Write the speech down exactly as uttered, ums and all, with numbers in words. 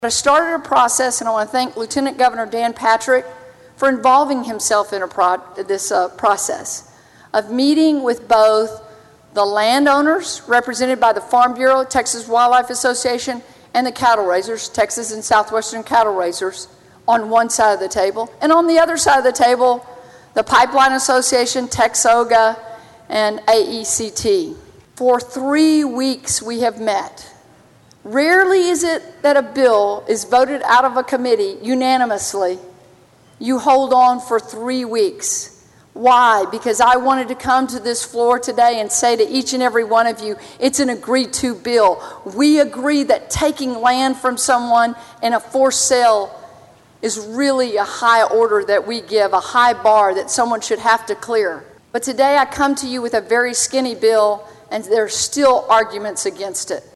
I started a process, and I want to thank Lieutenant Governor Dan Patrick for involving himself in a pro this uh, process of meeting with both the landowners, represented by the Farm Bureau, Texas Wildlife Association, and the cattle raisers, Texas and Southwestern cattle raisers, on one side of the table. And on the other side of the table, the Pipeline Association, Texoga, and A E C T. For three weeks we have met. Rarely is it that a bill is voted out of a committee unanimously. You hold on for three weeks. Why? Because I wanted to come to this floor today and say to each and every one of you, it's an agreed to bill. We agree that taking land from someone in a forced sale is really a high order that we give, a high bar that someone should have to clear. But today I come to you with a very skinny bill, and there are still arguments against it.